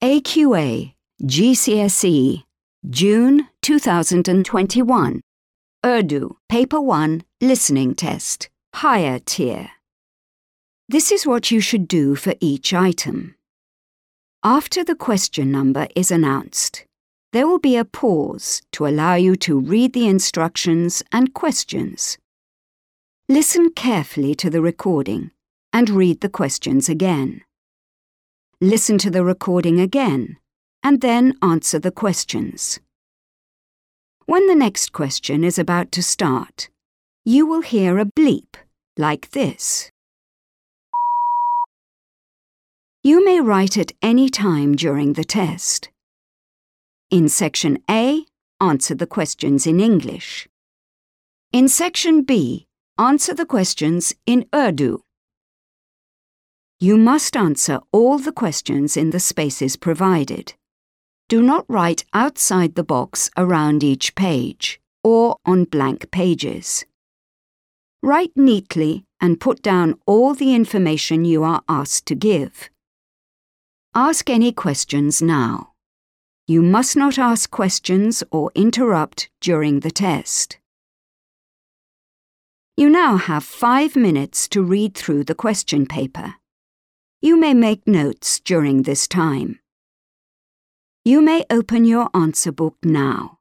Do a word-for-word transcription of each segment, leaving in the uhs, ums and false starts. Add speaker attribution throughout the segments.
Speaker 1: A Q A, G C S E, June two thousand twenty-one. Urdu, Paper one, Listening Test, Higher Tier. This is what you should do for each item. After the question number is announced, there will be a pause to allow you to read the instructions and questions. Listen carefully to the recording and read the questions again. Listen to the recording again and then answer the questions. When the next question is about to start, you will hear a bleep like this. You may write at any time during the test. In Section A, answer the questions in English. In Section B, answer the questions in Urdu. You must answer all the questions in the spaces provided. Do not write outside the box around each page or on blank pages. Write neatly and put down all the information you are asked to give. Ask any questions now. You must not ask questions or interrupt during the test. You now have five minutes to read through the question paper. You may make notes during this time. You may open your answer book now.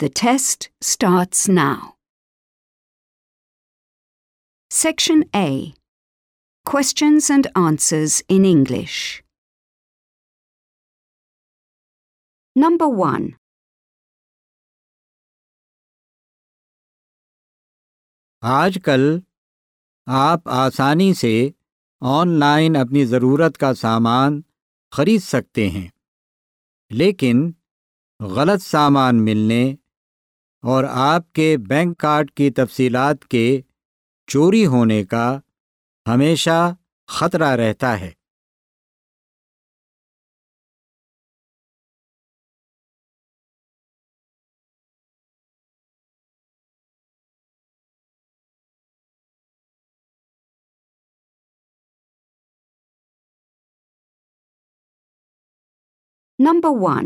Speaker 1: The test starts now. Section A. Questions and answers in English. Number one.
Speaker 2: آج کل آپ آسانی سے on line اپنی ضرورت کا سامان خرید سکتے ہیں، لیکن غلط سامان ملنے اور آپ کے بینک کارڈ کی تفصیلات کے چوری ہونے کا ہمیشہ خطرہ رہتا ہے۔
Speaker 1: Number one.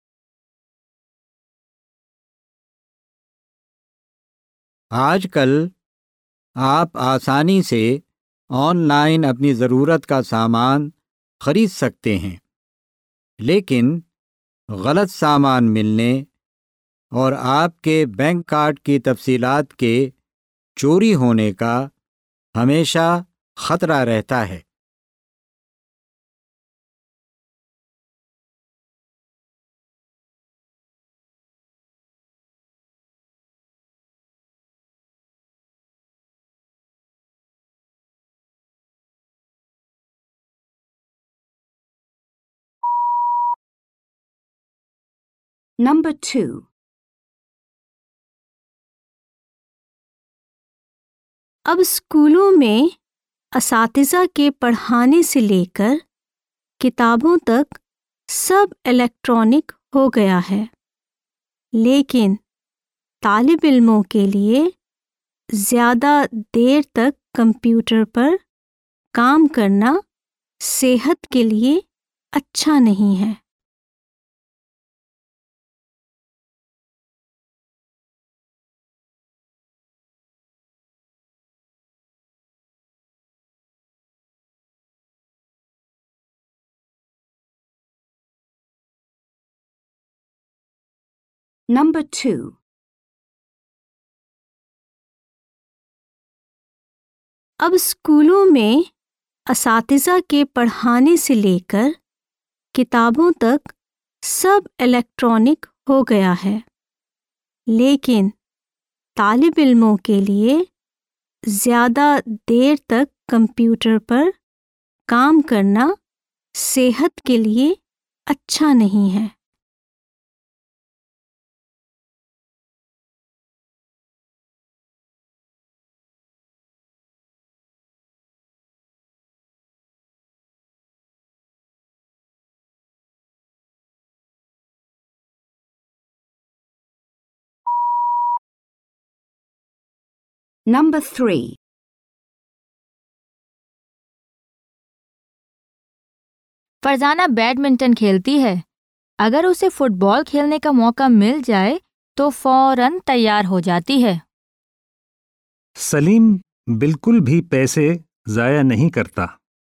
Speaker 2: آج کل آپ آسانی سے آن لائن اپنی ضرورت کا سامان خرید سکتے ہیں، لیکن غلط سامان ملنے اور آپ کے بینک کارڈ کی تفصیلات کے چوری ہونے کا ہمیشہ خطرہ رہتا ہے۔
Speaker 1: Number two.
Speaker 3: اب اسکولوں میں اساتذہ کے پڑھانے سے لے کر کتابوں تک سب الیکٹرانک ہو گیا ہے، لیکن طالب علموں کے لیے زیادہ دیر تک کمپیوٹر پر کام کرنا صحت کے لیے اچھا نہیں ہے۔
Speaker 1: Number two.
Speaker 3: اب اسکولوں میں اساتذہ کے پڑھانے سے لے کر کتابوں تک سب الیکٹرانک ہو گیا ہے، لیکن طالب علموں کے لیے زیادہ دیر تک کمپیوٹر پر کام کرنا صحت کے لیے اچھا نہیں ہے۔
Speaker 1: Number three.
Speaker 4: فرزانہ بیڈمنٹن کھیلتی ہے۔ اگر اسے فٹ بال کھیلنے کا موقع مل جائے تو فوراً تیار ہو جاتی ہے۔
Speaker 5: سلیم بالکل بھی پیسے ضائع نہیں کرتا۔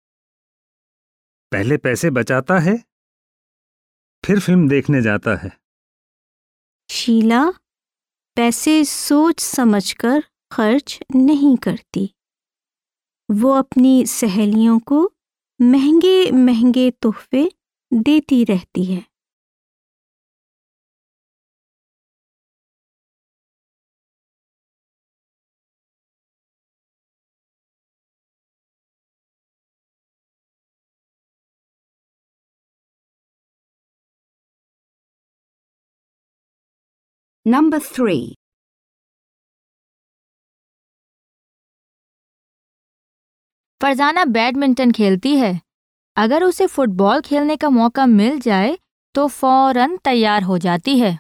Speaker 5: پہلے پیسے بچاتا ہے، پھر فلم دیکھنے جاتا ہے۔
Speaker 3: شیلا پیسے سوچ سمجھ کر خرچ نہیں کرتی۔ وہ اپنی سہیلیوں کو مہنگے مہنگے تحفے دیتی رہتی ہے۔
Speaker 1: Number three.
Speaker 4: فرزانہ بیڈمنٹن کھیلتی ہے۔ اگر اسے فٹ بال کھیلنے کا موقع مل جائے تو فوراً تیار ہو جاتی ہے۔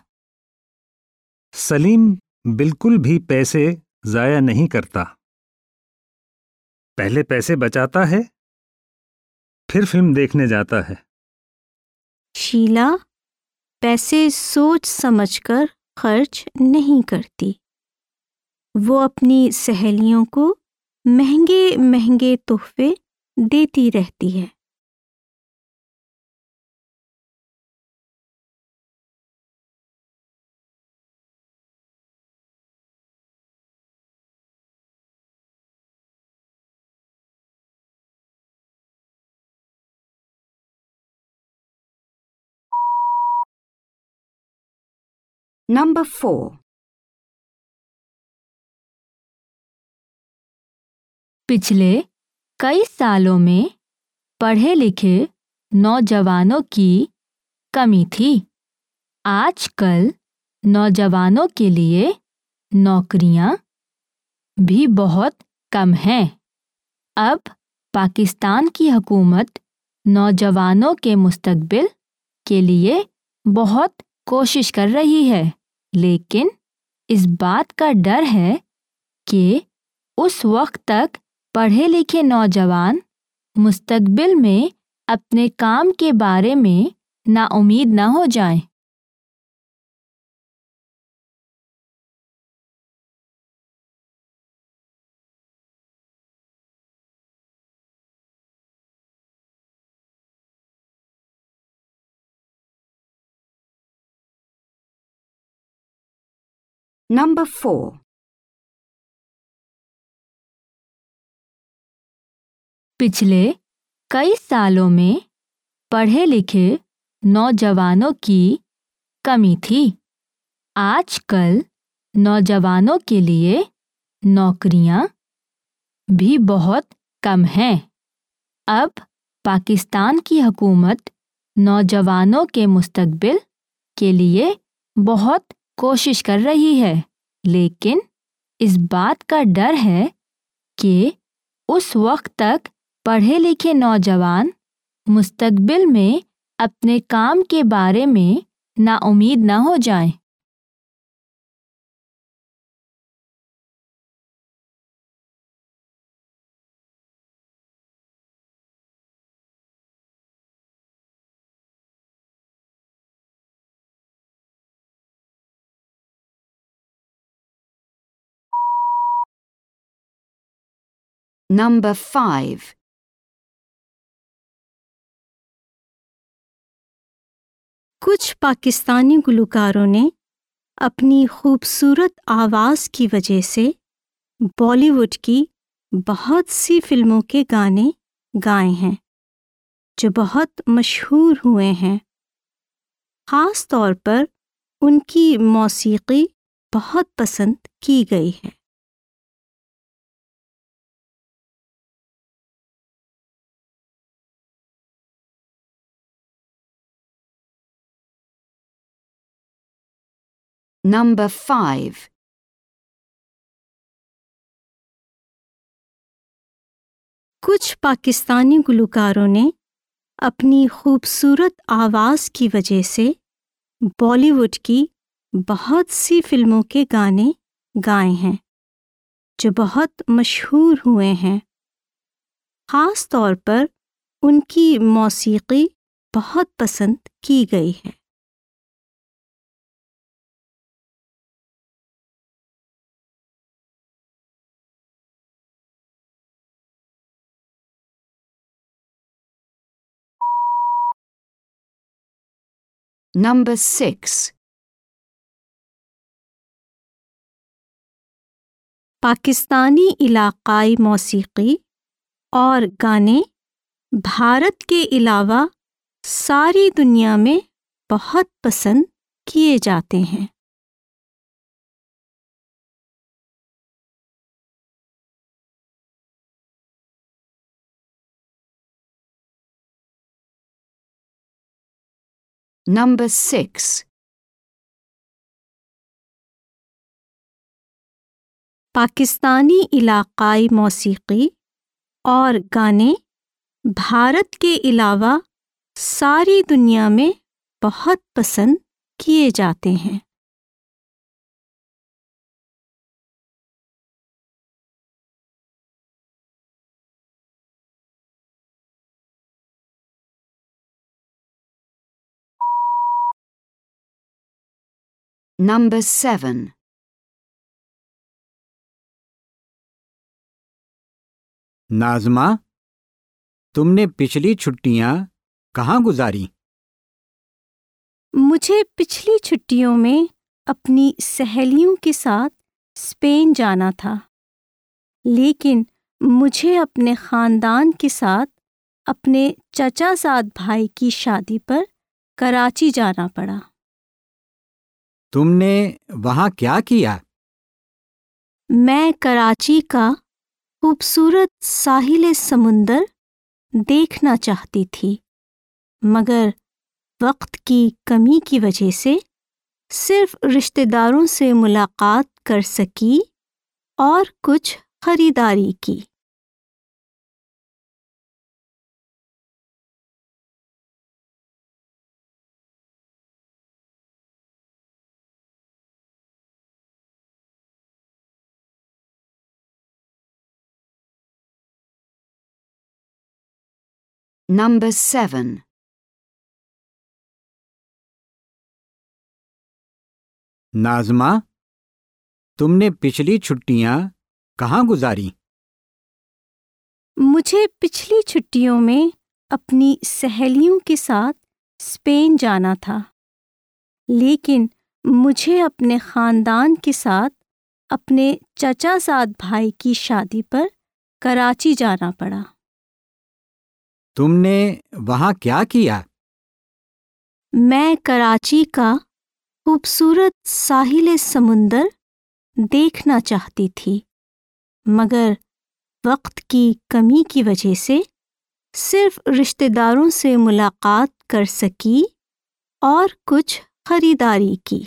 Speaker 5: سلیم بالکل بھی پیسے ضائع نہیں کرتا۔ پہلے پیسے بچاتا ہے، پھر فلم دیکھنے جاتا ہے۔
Speaker 3: شیلا پیسے سوچ سمجھ کر خرچ نہیں کرتی۔ وہ اپنی سہیلیوں کو مہنگے مہنگے تحفے دیتی رہتی ہے۔
Speaker 1: Number four.
Speaker 4: पिछले कई सालों में पढ़े लिखे नौजवानों की कमी थी। आजकल नौजवानों के लिए नौकरियां भी बहुत कम हैं। अब पाकिस्तान की हुकूमत नौजवानों के मुस्तकबिल के लिए बहुत कोशिश कर रही है, लेकिन इस बात का डर है कि उस वक्त तक पढ़े लिखे नौजवान मुस्तकबिल में अपने काम के बारे में नाउम्मीद न हो जाएं।
Speaker 1: Number four.
Speaker 4: पिछले कई सालों में पढ़े लिखे नौजवानों की कमी थी। आजकल नौजवानों के लिए नौकरियां भी बहुत कम हैं। अब पाकिस्तान की हुकूमत नौजवानों के मुस्तकबिल के लिए बहुत कोशिश कर रही है, लेकिन इस बात का डर है कि उस वक्त तक पढ़े लिखे नौजवान मुस्तकबिल में अपने काम के बारे में नाउम्मीद न हो जाएं।
Speaker 1: Number five.
Speaker 3: कुछ पाकिस्तानी गुलकारों ने अपनी खूबसूरत आवाज़ की वजह से बॉलीवुड की बहुत सी फिल्मों के गाने गाए हैं जो बहुत मशहूर हुए हैं। ख़ास तौर पर उनकी मौसीकी बहुत पसंद की गई है।
Speaker 1: Number five.
Speaker 3: कुछ पाकिस्तानी गुलकारों ने अपनी खूबसूरत आवाज़ की वजह से बॉलीवुड की बहुत सी फिल्मों के गाने गाए हैं जो बहुत मशहूर हुए हैं। ख़ास तौर पर उनकी मौसीकी बहुत पसंद की गई है।
Speaker 1: Number six.
Speaker 3: पाकिस्तानी इलाक़ाई मौसीकी और गाने भारत के अलावा सारी दुनिया में बहुत पसंद किए जाते हैं।
Speaker 1: Number six.
Speaker 3: पाकिस्तानी इलाक़ाई मौसीकी और गाने भारत के अलावा सारी दुनिया में बहुत पसंद किए जाते हैं।
Speaker 1: Number seven.
Speaker 2: नाज़मा, तुमने पिछली छुट्टियां कहाँ गुजारी?
Speaker 3: मुझे पिछली छुट्टियों में अपनी सहेलियों के साथ स्पेन जाना था, लेकिन मुझे अपने ख़ानदान के साथ अपने चचाज़ाद भाई की शादी पर कराची जाना पड़ा।
Speaker 2: تم نے وہاں کیا کیا؟
Speaker 3: میں کراچی کا خوبصورت ساحل سمندر دیکھنا چاہتی تھی، مگر وقت کی کمی کی وجہ سے صرف رشتہ داروں سے ملاقات کر سکی اور کچھ خریداری کی۔
Speaker 1: Number seven.
Speaker 2: ناظمہ، تم نے پچھلی چھٹیاں کہاں گزاری؟
Speaker 3: مجھے پچھلی چھٹیوں میں اپنی سہیلیوں کے ساتھ اسپین جانا تھا، لیکن مجھے اپنے خاندان کے ساتھ اپنے چچا زاد بھائی کی شادی پر کراچی جانا پڑا۔
Speaker 2: تم نے وہاں کیا کیا؟
Speaker 3: میں کراچی کا خوبصورت ساحل سمندر دیکھنا چاہتی تھی، مگر وقت کی کمی کی وجہ سے صرف رشتہ داروں سے ملاقات کر سکی اور کچھ خریداری کی۔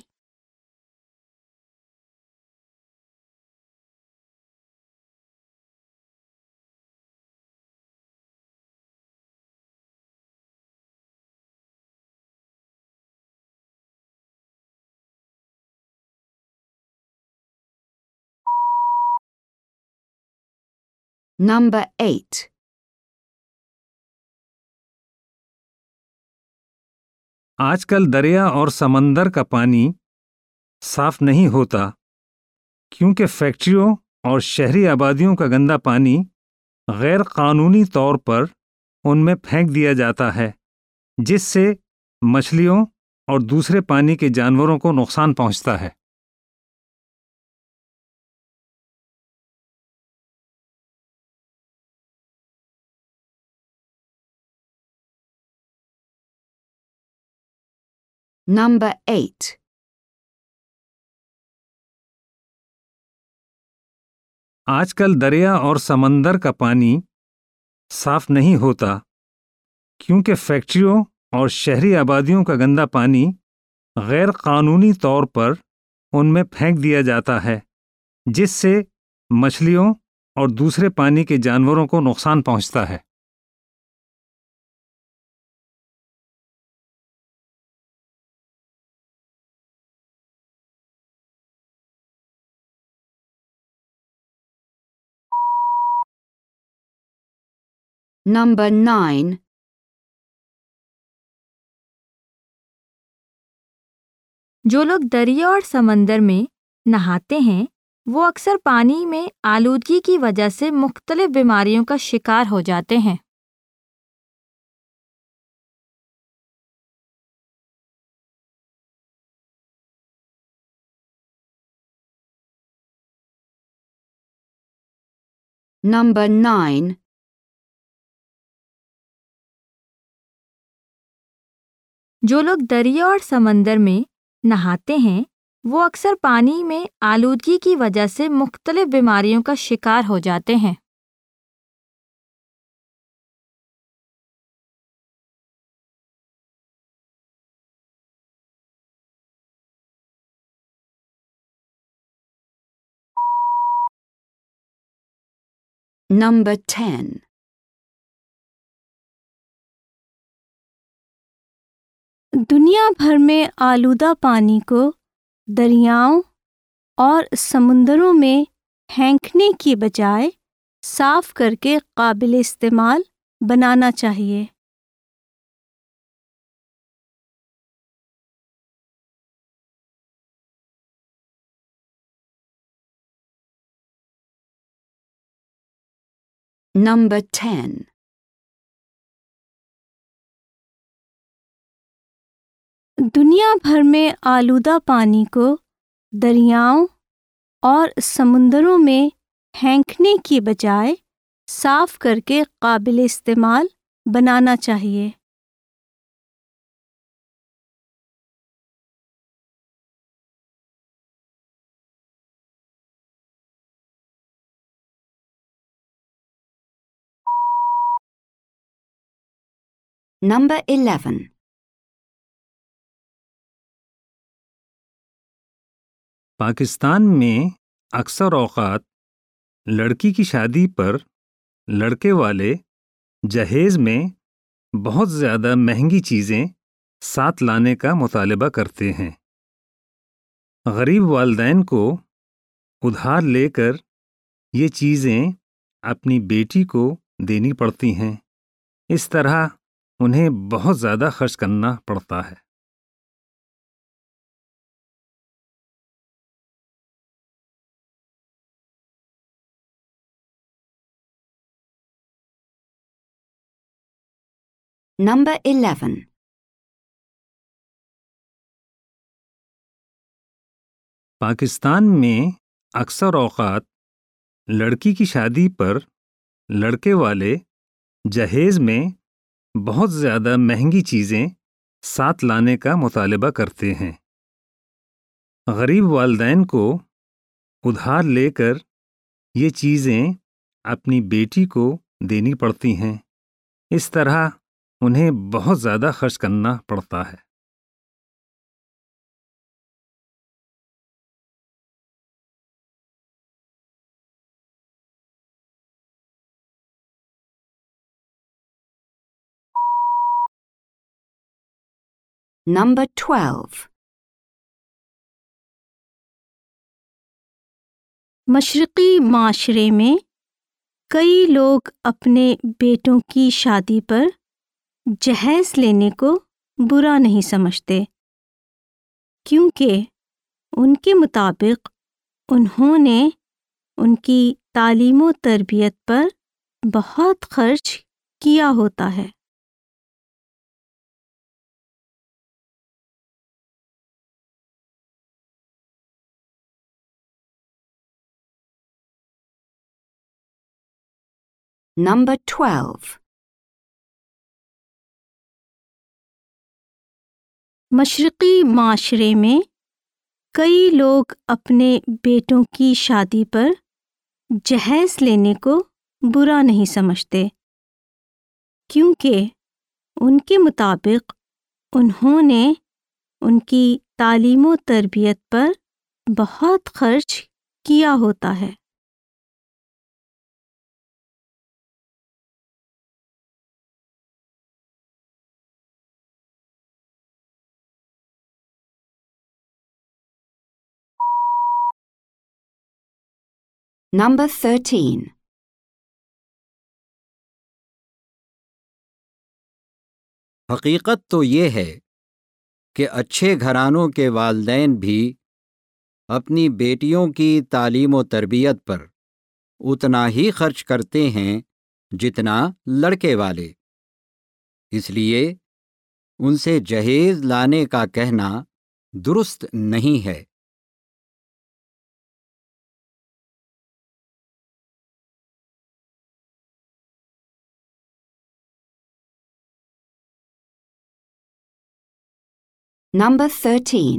Speaker 1: Number eight.
Speaker 5: آج کل دریا اور سمندر کا پانی صاف نہیں ہوتا کیونکہ فیکٹریوں اور شہری آبادیوں کا گندا پانی غیر قانونی طور پر ان میں پھینک دیا جاتا ہے، جس سے مچھلیوں اور دوسرے پانی کے جانوروں کو نقصان پہنچتا ہے۔
Speaker 1: Number eight.
Speaker 5: آج کل دریا اور سمندر کا پانی صاف نہیں ہوتا کیونکہ فیکٹریوں اور شہری آبادیوں کا گندا پانی غیر قانونی طور پر ان میں پھینک دیا جاتا ہے، جس سے مچھلیوں اور دوسرے پانی کے جانوروں کو نقصان پہنچتا ہے۔
Speaker 1: Number nine.
Speaker 4: جو لوگ دریا اور سمندر میں نہاتے ہیں وہ اکثر پانی میں آلودگی کی وجہ سے مختلف بیماریوں کا شکار ہو جاتے ہیں۔
Speaker 1: Number nine.
Speaker 4: جو لوگ دریا اور سمندر میں نہاتے ہیں وہ اکثر پانی میں آلودگی کی وجہ سے مختلف بیماریوں کا شکار ہو جاتے ہیں۔
Speaker 1: Number ten.
Speaker 3: دنیا بھر میں آلودہ پانی کو دریاؤں اور سمندروں میں پھینکنے کی بجائے صاف کر کے قابل استعمال بنانا چاہیے۔
Speaker 1: Number ten.
Speaker 3: دنیا بھر میں آلودہ پانی کو دریاؤں اور سمندروں میں پھینکنے کی بجائے صاف کر کے قابل استعمال بنانا چاہیے۔
Speaker 1: Number eleven.
Speaker 5: پاکستان میں اکثر اوقات لڑکی کی شادی پر لڑکے والے جہیز میں بہت زیادہ مہنگی چیزیں ساتھ لانے کا مطالبہ کرتے ہیں۔ غریب والدین کو ادھار لے کر یہ چیزیں اپنی بیٹی کو دینی پڑتی ہیں، اس طرح انہیں بہت زیادہ خرچ کرنا پڑتا ہے۔
Speaker 1: Number eleven.
Speaker 5: پاکستان میں اکثر اوقات لڑکی کی شادی پر لڑکے والے جہیز میں بہت زیادہ مہنگی چیزیں ساتھ لانے کا مطالبہ کرتے ہیں۔ غریب والدین کو ادھار لے کر یہ چیزیں اپنی بیٹی کو دینی پڑتی ہیں، اس طرح انہیں بہت زیادہ خرچ کرنا پڑتا ہے۔
Speaker 1: Number twelve.
Speaker 3: مشرقی معاشرے میں کئی لوگ اپنے بیٹوں کی شادی پر جہیز لینے کو برا نہیں سمجھتے، کیونکہ ان کے مطابق انہوں نے ان کی تعلیم و تربیت پر بہت خرچ کیا ہوتا ہے۔
Speaker 1: Number twelve.
Speaker 3: مشرقی معاشرے میں کئی لوگ اپنے بیٹوں کی شادی پر جہیز لینے کو برا نہیں سمجھتے، کیونکہ ان کے مطابق انہوں نے ان کی تعلیم و تربیت پر بہت خرچ کیا ہوتا ہے۔
Speaker 1: Number thirteen.
Speaker 2: حقیقت تو یہ ہے کہ اچھے گھرانوں کے والدین بھی اپنی بیٹیوں کی تعلیم و تربیت پر اتنا ہی خرچ کرتے ہیں جتنا لڑکے والے، اس لیے ان سے جہیز لانے کا کہنا درست نہیں ہے۔
Speaker 1: Number thirteen.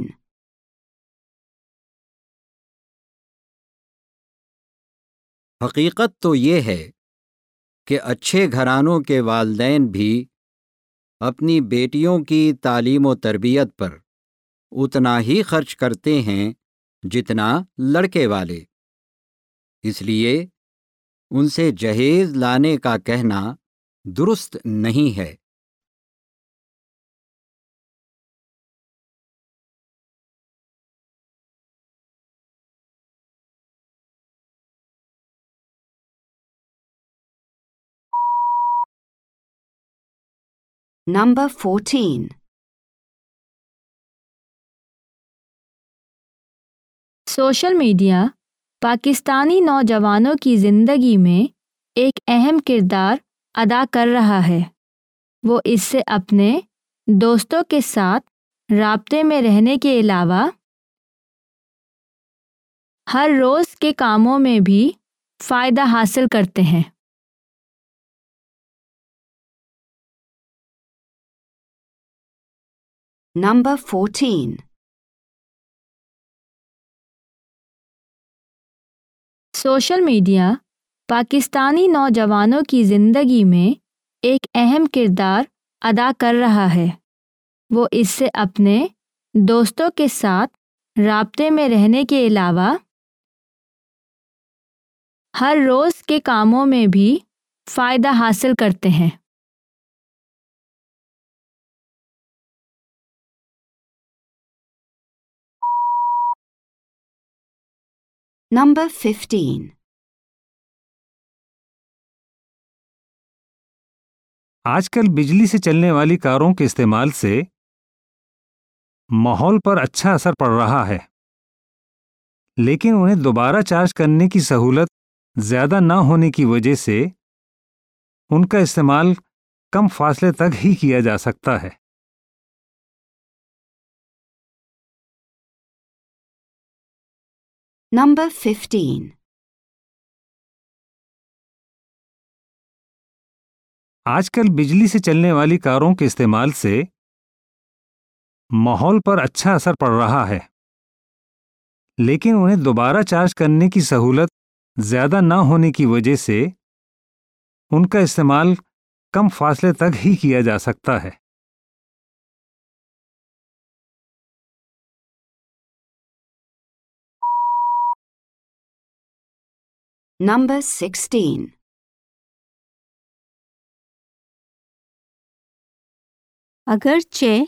Speaker 2: حقیقت تو یہ ہے کہ اچھے گھرانوں کے والدین بھی اپنی بیٹیوں کی تعلیم و تربیت پر اتنا ہی خرچ کرتے ہیں جتنا لڑکے والے، اس لیے ان سے جہیز لانے کا کہنا درست نہیں ہے۔
Speaker 1: Number fourteen.
Speaker 4: Social media Pakistani نوجوانوں کی زندگی میں ایک اہم کردار ادا کر رہا ہے۔ وہ اس سے اپنے دوستوں کے ساتھ رابطے میں رہنے کے علاوہ ہر روز کے کاموں میں بھی فائدہ حاصل کرتے ہیں۔
Speaker 1: Number fourteen.
Speaker 4: Social media Pakistani نوجوانوں کی زندگی میں ایک اہم کردار ادا کر رہا ہے۔ وہ اس سے اپنے دوستوں کے ساتھ رابطے میں رہنے کے علاوہ ہر روز کے کاموں میں بھی فائدہ حاصل کرتے ہیں۔
Speaker 1: Number fifteen.
Speaker 5: آج کل بجلی سے چلنے والی کاروں کے استعمال سے ماحول پر اچھا اثر پڑ رہا ہے، لیکن انہیں دوبارہ چارج کرنے کی سہولت زیادہ نہ ہونے کی وجہ سے ان کا استعمال کم فاصلے تک ہی کیا جا سکتا ہے۔
Speaker 1: Number fifteen.
Speaker 5: آج کل بجلی سے چلنے والی کاروں کے استعمال سے ماحول پر اچھا اثر پڑ رہا ہے، لیکن انہیں دوبارہ چارج کرنے کی سہولت زیادہ نہ ہونے کی وجہ سے ان کا استعمال کم فاصلے تک ہی کیا جا سکتا ہے۔
Speaker 1: Number sixteen.
Speaker 3: اگرچہ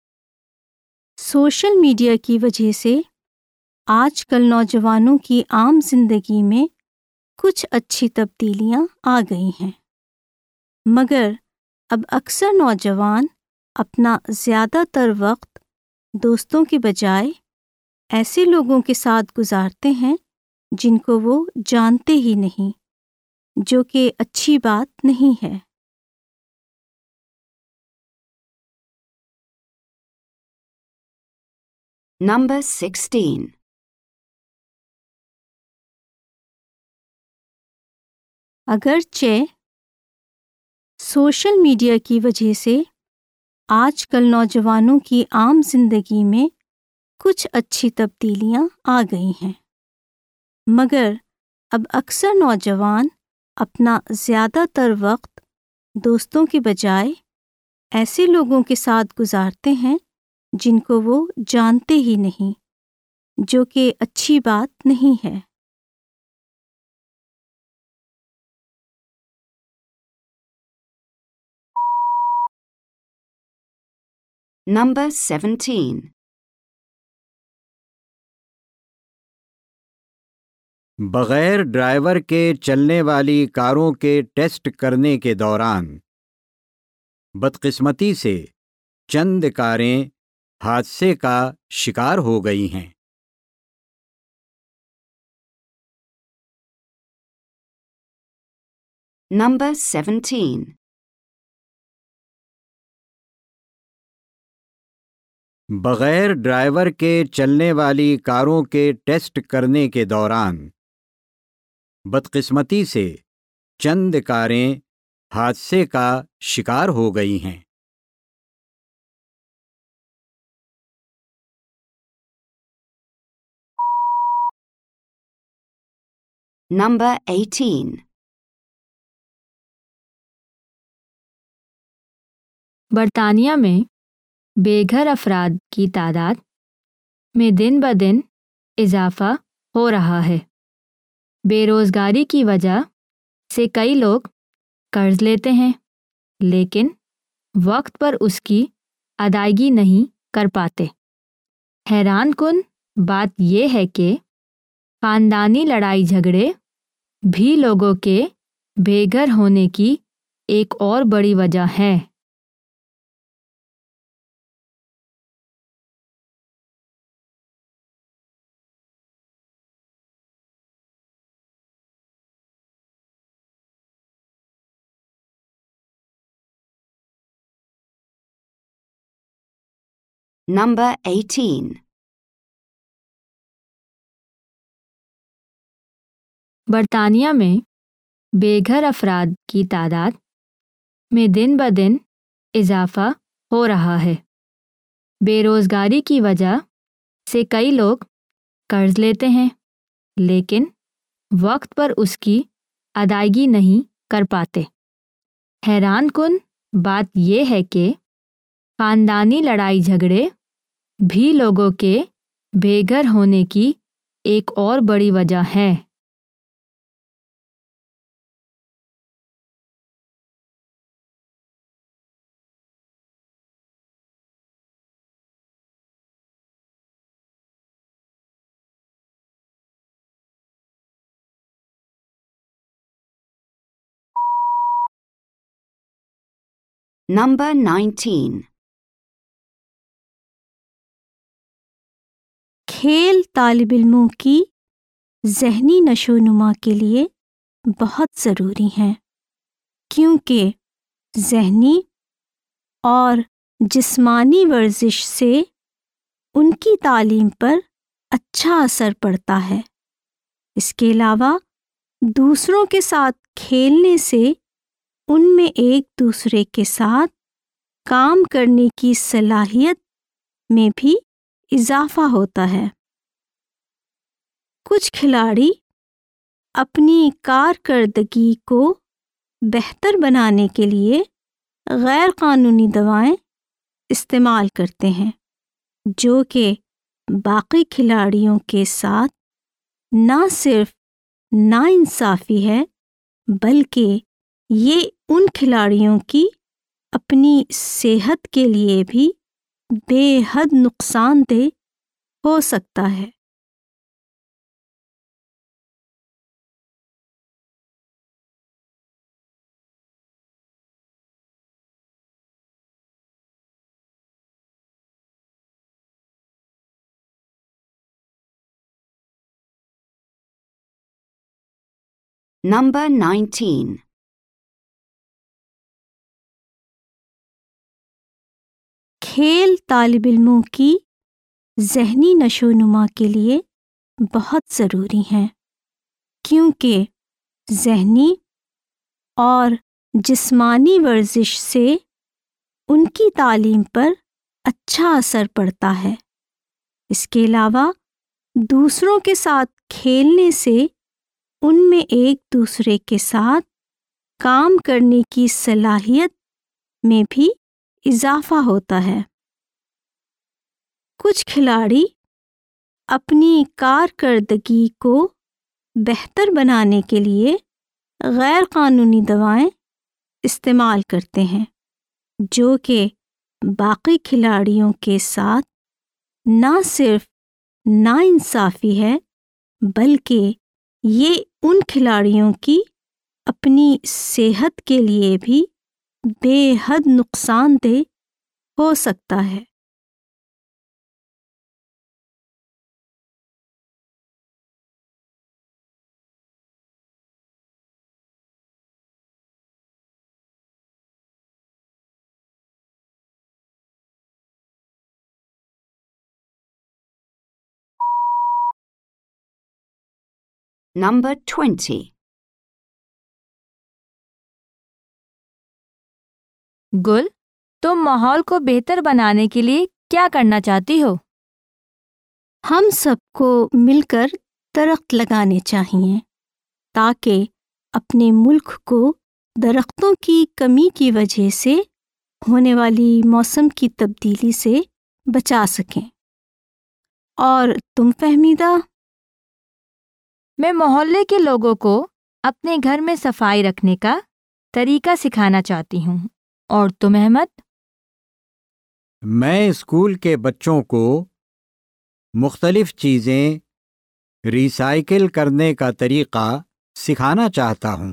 Speaker 3: سوشل میڈیا کی وجہ سے آج کل نوجوانوں کی عام زندگی میں کچھ اچھی تبدیلیاں آ گئی ہیں، مگر اب اکثر نوجوان اپنا زیادہ تر وقت دوستوں کے بجائے ایسے لوگوں کے ساتھ گزارتے ہیں جن کو وہ جانتے ہی نہیں، جو کہ اچھی بات نہیں ہے۔
Speaker 1: Number sixteen.
Speaker 3: اگرچہ سوشل میڈیا کی وجہ سے آج کل نوجوانوں کی عام زندگی میں کچھ اچھی تبدیلیاں آ گئی ہیں، مگر اب اکثر نوجوان اپنا زیادہ تر وقت دوستوں کے بجائے ایسے لوگوں کے ساتھ گزارتے ہیں جن کو وہ جانتے ہی نہیں، جو کہ اچھی بات نہیں ہے۔
Speaker 1: Number seventeen.
Speaker 2: بغیر ڈرائیور کے چلنے والی کاروں کے ٹیسٹ کرنے کے دوران بدقسمتی سے چند کاریں حادثے کا شکار ہو گئی ہیں۔
Speaker 1: Number seventeen.
Speaker 2: بغیر ڈرائیور کے چلنے والی کاروں کے ٹیسٹ کرنے کے دوران بدقسمتی سے چند کاریں حادثے کا شکار ہو گئی ہیں۔
Speaker 1: Number eighteen.
Speaker 4: برطانیہ میں بے گھر افراد کی تعداد میں دن بدن اضافہ ہو رہا ہے۔ بے روزگاری کی وجہ سے کئی لوگ قرض لیتے ہیں، لیکن وقت پر اس کی ادائیگی نہیں کر پاتے۔ حیران کن بات یہ ہے کہ خاندانی لڑائی جھگڑے بھی لوگوں کے بے گھر ہونے کی ایک اور بڑی وجہ ہے۔
Speaker 1: Number eighteen.
Speaker 4: برطانیہ میں بے گھر افراد کی تعداد میں دن بدن اضافہ ہو رہا ہے۔ بے روزگاری کی وجہ سے کئی لوگ قرض لیتے ہیں، لیکن وقت پر اس کی ادائیگی نہیں کر پاتے۔ حیران کن بات یہ ہے کہ خاندانی لڑائی جھگڑے بھی لوگوں کے بے گھر ہونے کی ایک اور بڑی وجہ ہے۔
Speaker 1: Number nineteen.
Speaker 3: کھیل طالب علموں کی ذہنی نشو و نما کے لیے بہت ضروری ہیں، کیونکہ ذہنی اور جسمانی ورزش سے ان کی تعلیم پر اچھا اثر پڑتا ہے۔ اس کے علاوہ دوسروں کے ساتھ کھیلنے سے ان میں ایک دوسرے کے ساتھ کام کرنے کی صلاحیت میں بھی اضافہ ہوتا ہے۔ کچھ کھلاڑی اپنی کارکردگی کو بہتر بنانے کے لیے غیر قانونی دوائیں استعمال کرتے ہیں، جو کہ باقی کھلاڑیوں کے ساتھ نہ صرف ناانصافی ہے بلکہ یہ ان کھلاڑیوں کی اپنی صحت کے لیے بھی بے حد نقصان دہ ہو سکتا ہے۔
Speaker 1: Number nineteen.
Speaker 3: کھیل طالب علموں کی ذہنی نشو و نما کے لیے بہت ضروری ہیں، کیونکہ ذہنی اور جسمانی ورزش سے ان کی تعلیم پر اچھا اثر پڑتا ہے۔ اس کے علاوہ دوسروں کے ساتھ کھیلنے سے ان میں ایک دوسرے کے ساتھ کام کرنے کی صلاحیت میں بھی اضافہ ہوتا ہے۔ کچھ کھلاڑی اپنی کارکردگی کو بہتر بنانے کے لیے غیر قانونی دوائیں استعمال کرتے ہیں، جو کہ باقی کھلاڑیوں کے ساتھ نہ صرف ناانصافی ہے بلکہ یہ ان کھلاڑیوں کی اپنی صحت کے لیے بھی بے حد نقصان دہ ہو سکتا ہے۔
Speaker 1: Number twenty.
Speaker 4: گل، تم ماحول کو بہتر بنانے کے لیے کیا کرنا چاہتی ہو؟
Speaker 3: ہم سب کو مل کر درخت لگانے چاہیے تاکہ اپنے ملک کو درختوں کی کمی کی وجہ سے ہونے والی موسم کی تبدیلی سے بچا سکیں۔ اور تم فہمیدہ؟
Speaker 4: میں محلے کے لوگوں کو اپنے گھر میں صفائی رکھنے کا طریقہ سکھانا چاہتی ہوں۔ اور تم احمد؟
Speaker 2: میں اسکول کے بچوں کو مختلف چیزیں ریسائیکل کرنے کا طریقہ سکھانا چاہتا ہوں۔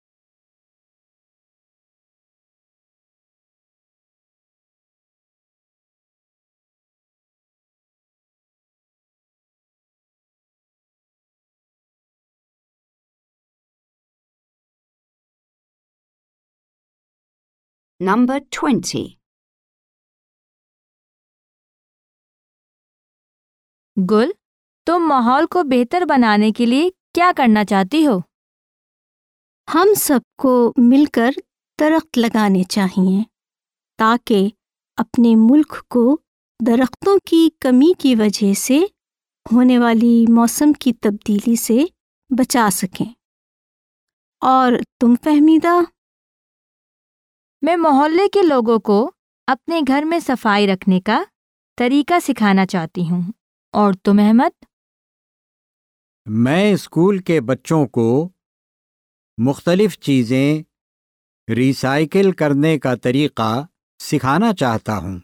Speaker 1: Number twenty.
Speaker 4: گل، تم ماحول کو بہتر بنانے کے لیے کیا کرنا چاہتی ہو؟
Speaker 3: ہم سب کو مل کر درخت لگانے چاہیے تاکہ اپنے ملک کو درختوں کی کمی کی وجہ سے ہونے والی موسم کی تبدیلی سے بچا سکیں۔ اور تم فہمیدہ؟
Speaker 4: میں محلے کے لوگوں کو اپنے گھر میں صفائی رکھنے کا طریقہ سکھانا چاہتی ہوں۔ اور تم احمد؟
Speaker 2: میں اسکول کے بچوں کو مختلف چیزیں ریسائیکل کرنے کا طریقہ سکھانا چاہتا ہوں۔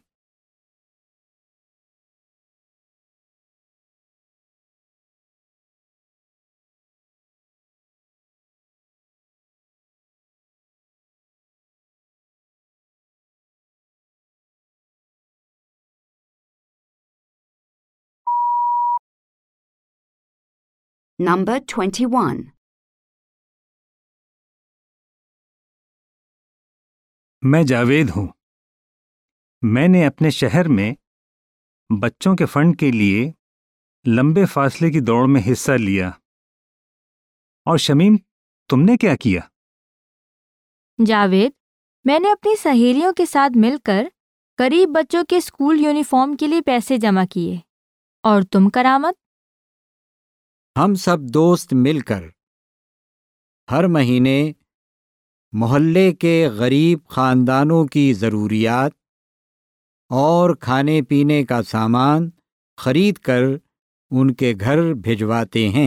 Speaker 1: Number twenty-one.
Speaker 5: میں جاوید ہوں۔ میں نے اپنے شہر میں بچوں کے فنڈ کے لیے لمبے فاصلے کی دوڑ میں حصہ لیا۔ اور شمیم، تم نے کیا کیا؟
Speaker 4: جاوید، میں نے اپنی سہیلیوں کے ساتھ مل کر غریب بچوں کے اسکول یونیفارم کے لیے پیسے جمع کیے۔ اور تم کرامت؟
Speaker 2: ہم سب دوست مل کر ہر مہینے محلے کے غریب خاندانوں کی ضروریات اور کھانے پینے کا سامان خرید کر ان کے گھر بھجواتے ہیں۔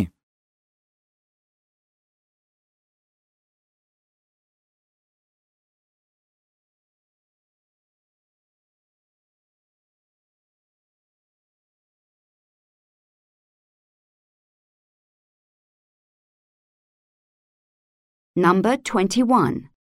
Speaker 1: Number twenty-one.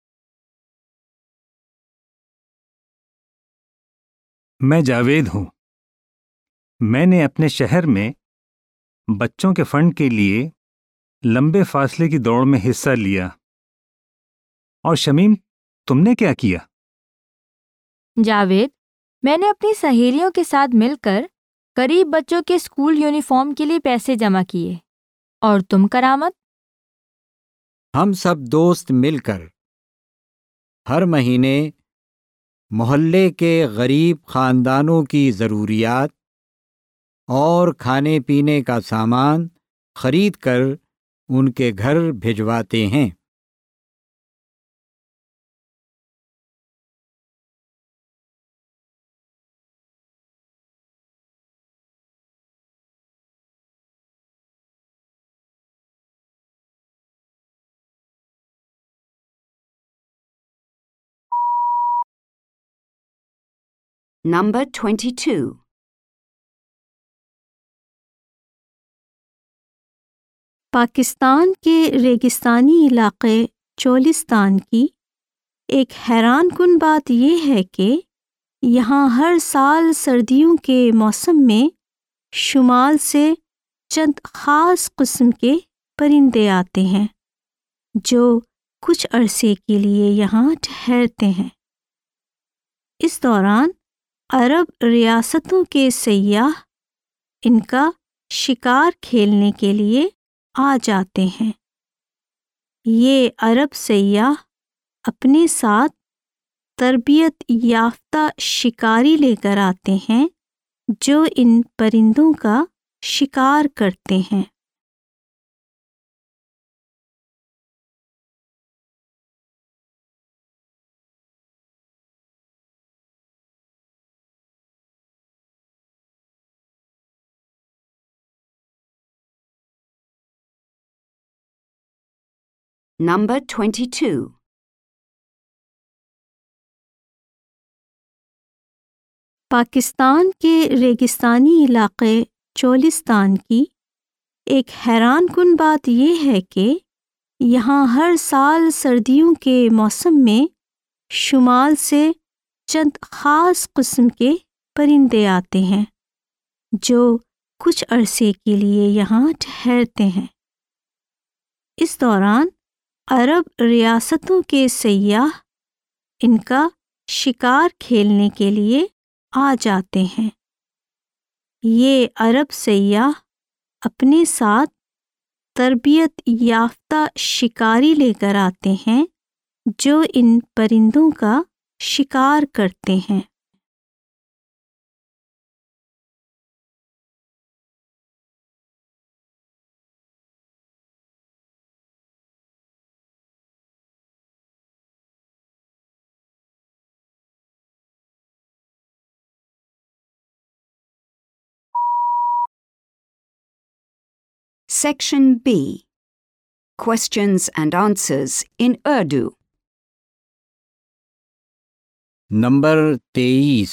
Speaker 5: میں جاوید ہوں۔ میں نے اپنے شہر میں بچوں کے فنڈ کے لیے لمبے فاصلے کی دوڑ میں حصہ لیا۔ اور شمیم، تم نے کیا کیا؟
Speaker 4: جاوید، میں نے اپنی سہیلیوں کے ساتھ مل کر غریب بچوں کے اسکول یونیفارم کے لیے پیسے جمع کیے۔ اور تم کرامت؟
Speaker 2: ہم سب دوست مل کر ہر مہینے محلے کے غریب خاندانوں کی ضروریات اور کھانے پینے کا سامان خرید کر ان کے گھر بھجواتے ہیں۔
Speaker 1: Number twenty-two.
Speaker 3: پاکستان کے ریگستانی علاقے چولستان کی ایک حیران کن بات یہ ہے کہ یہاں ہر سال سردیوں کے موسم میں شمال سے چند خاص قسم کے پرندے آتے ہیں جو کچھ عرصے کے لیے یہاں ٹھہرتے ہیں۔ اس دوران عرب ریاستوں کے سیاح ان کا شکار کھیلنے کے لیے آ جاتے ہیں۔ یہ عرب سیاح اپنے ساتھ تربیت یافتہ شکاری لے کر آتے ہیں جو ان پرندوں کا شکار کرتے ہیں۔
Speaker 1: Number twenty-two.
Speaker 3: پاکستان کے ریگستانی علاقے چولستان کی ایک حیران کن بات یہ ہے کہ یہاں ہر سال سردیوں کے موسم میں شمال سے چند خاص قسم کے پرندے آتے ہیں جو کچھ عرصے کے لیے یہاں ٹھہرتے ہیں۔ اس دوران عرب ریاستوں کے سیاح ان کا شکار کھیلنے کے لیے آ جاتے ہیں۔ یہ عرب سیاح اپنے ساتھ تربیت یافتہ شکاری لے کر آتے ہیں جو ان پرندوں کا شکار کرتے ہیں۔
Speaker 1: Section B. Questions and answers in Urdu.
Speaker 2: Number تیئیس.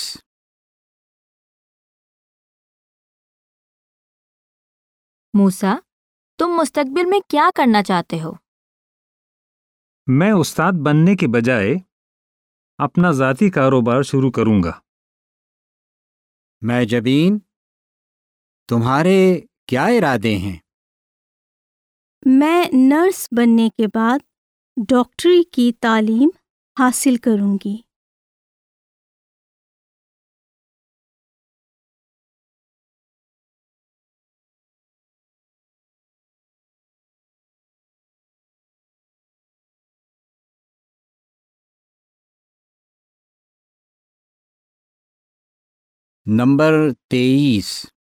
Speaker 4: موسیٰ، تم مستقبل میں کیا کرنا چاہتے ہو؟
Speaker 5: میں استاد بننے کے بجائے اپنا ذاتی کاروبار شروع کروں گا۔
Speaker 2: میں جبین، تمہارے کیا ارادے ہیں؟
Speaker 3: میں نرس بننے کے بعد ڈاکٹری کی تعلیم حاصل کروں گی۔
Speaker 2: نمبر تیئیس.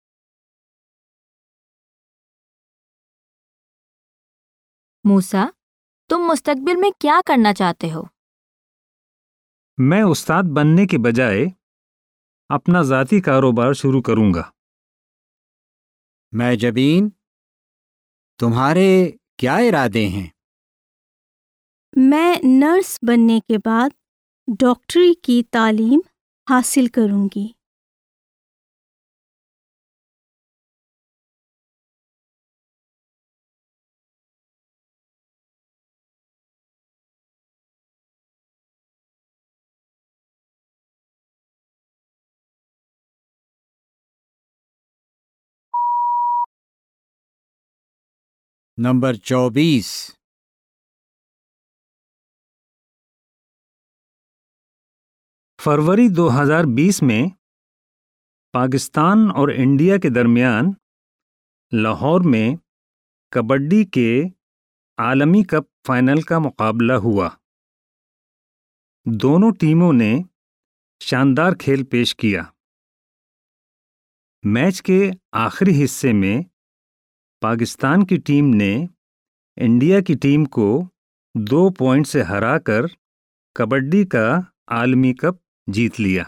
Speaker 4: موسیٰ، تم مستقبل میں کیا کرنا چاہتے ہو؟
Speaker 5: میں استاد بننے کے بجائے اپنا ذاتی کاروبار شروع کروں گا۔
Speaker 2: میں جبین، تمہارے کیا ارادے ہیں؟
Speaker 3: میں نرس بننے کے بعد ڈاکٹری کی تعلیم حاصل کروں گی۔
Speaker 2: نمبر چوبیس.
Speaker 5: فروری دو ہزار بیس میں پاکستان اور انڈیا کے درمیان لاہور میں کبڈی کے عالمی کپ فائنل کا مقابلہ ہوا۔ دونوں ٹیموں نے شاندار کھیل پیش کیا۔ میچ کے آخری حصے میں پاکستان کی ٹیم نے انڈیا کی ٹیم کو دو پوائنٹ سے ہرا کر کبڈی کا عالمی کپ جیت لیا۔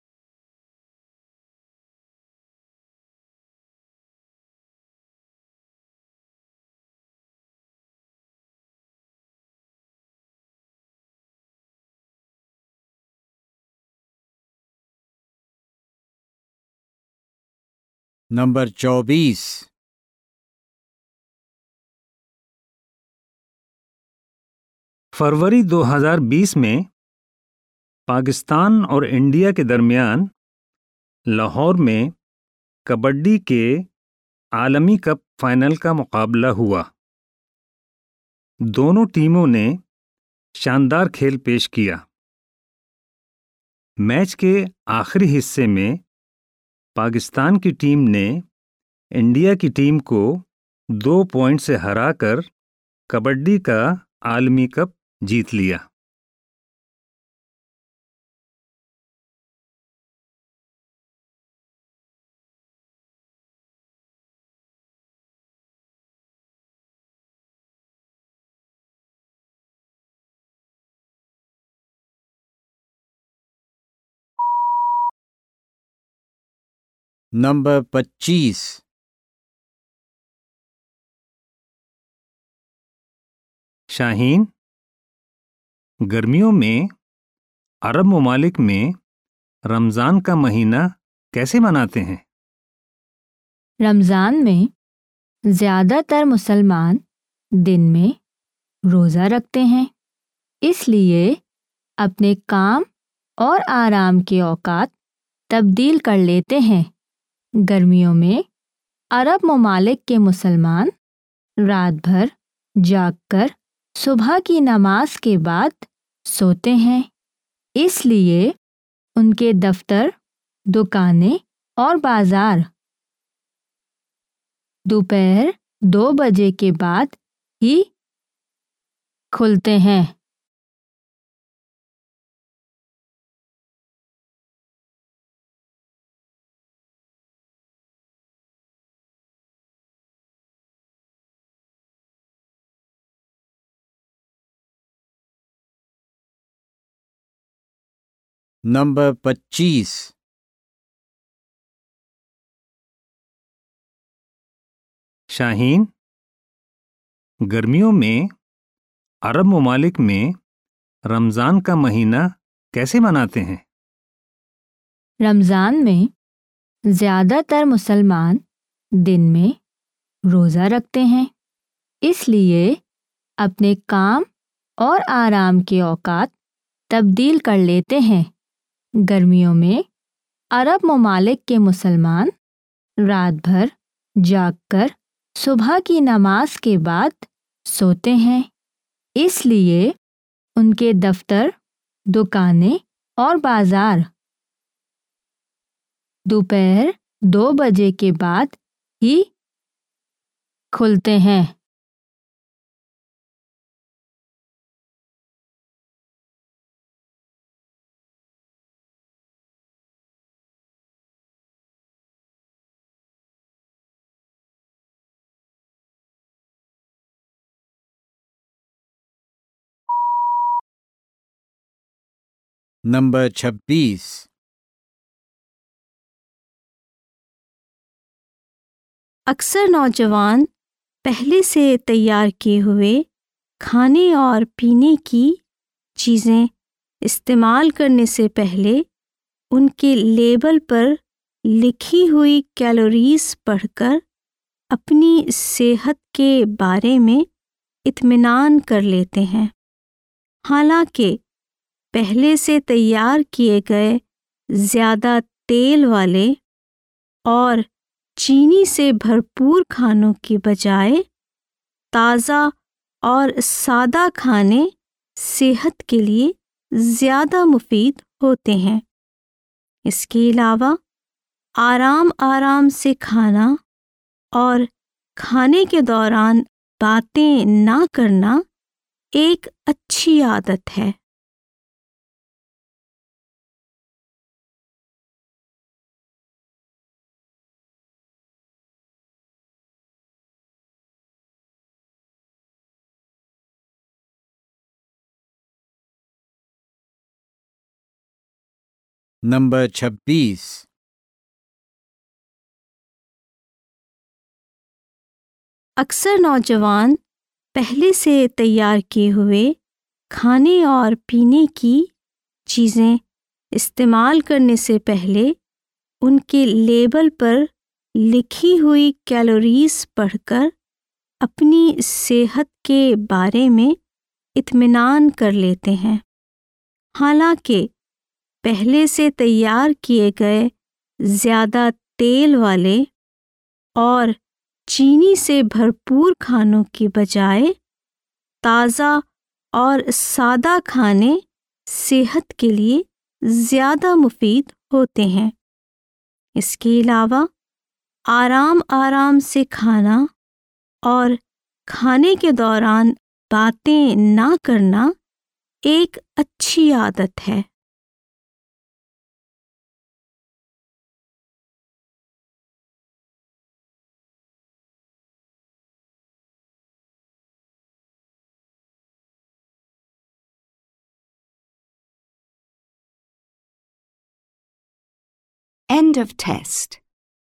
Speaker 2: نمبر چوبیس.
Speaker 5: فروری دو ہزار بیس میں پاکستان اور انڈیا کے درمیان لاہور میں کبڈی کے عالمی کپ فائنل کا مقابلہ ہوا۔ دونوں ٹیموں نے شاندار کھیل پیش کیا۔ میچ کے آخری حصے میں پاکستان کی ٹیم نے انڈیا کی ٹیم کو دو پوائنٹ سے ہرا کر کبڈی کا عالمی کپ جیت لیا۔
Speaker 2: نمبر پچیس.
Speaker 5: شاہین، گرمیوں میں عرب ممالک میں رمضان کا مہینہ کیسے مناتے ہیں؟
Speaker 4: رمضان میں زیادہ تر مسلمان دن میں روزہ رکھتے ہیں، اس لیے اپنے کام اور آرام کے اوقات تبدیل کر لیتے ہیں۔ گرمیوں میں عرب ممالک کے مسلمان رات بھر جاگ کر صبح کی نماز کے بعد سوتے ہیں، اس لیے ان کے دفتر، دکانیں اور بازار دوپہر دو بجے کے بعد ہی کھلتے ہیں۔
Speaker 2: نمبر پچیس.
Speaker 5: شاہین، گرمیوں میں عرب ممالک میں رمضان کا مہینہ کیسے مناتے ہیں؟
Speaker 4: رمضان میں زیادہ تر مسلمان دن میں روزہ رکھتے ہیں، اس لیے اپنے کام اور آرام کے اوقات تبدیل کر لیتے ہیں۔ گرمیوں میں عرب ممالک کے مسلمان رات بھر جاگ کر صبح کی نماز کے بعد سوتے ہیں، اس لیے ان کے دفتر، دکانیں اور بازار دوپہر دو بجے کے بعد ہی کھلتے ہیں۔
Speaker 2: نمبر چھبیس۔
Speaker 3: اکثر نوجوان پہلے سے تیار کیے ہوئے کھانے اور پینے کی چیزیں استعمال کرنے سے پہلے ان کے لیبل پر لکھی ہوئی کیلوریز پڑھ کر اپنی صحت کے بارے میں اطمینان کر لیتے ہیں۔ حالانکہ پہلے سے تیار کیے گئے زیادہ تیل والے اور چینی سے بھرپور کھانوں کی بجائے تازہ اور سادہ کھانے صحت کے لیے زیادہ مفید ہوتے ہیں۔ اس کے علاوہ آرام آرام سے کھانا اور کھانے کے دوران باتیں نہ کرنا ایک اچھی عادت ہے۔
Speaker 2: نمبر چھبیس۔
Speaker 3: اکثر نوجوان پہلے سے تیار کیے ہوئے کھانے اور پینے کی چیزیں استعمال کرنے سے پہلے ان کے لیبل پر لکھی ہوئی کیلوریز پڑھ کر اپنی صحت کے بارے میں اطمینان کر لیتے ہیں۔ حالانکہ پہلے سے تیار کیے گئے زیادہ تیل والے اور چینی سے بھرپور کھانوں کی بجائے تازہ اور سادہ کھانے صحت کے لیے زیادہ مفید ہوتے ہیں۔ اس کے علاوہ آرام آرام سے کھانا اور کھانے کے دوران باتیں نہ کرنا ایک اچھی عادت ہے۔
Speaker 1: End of test.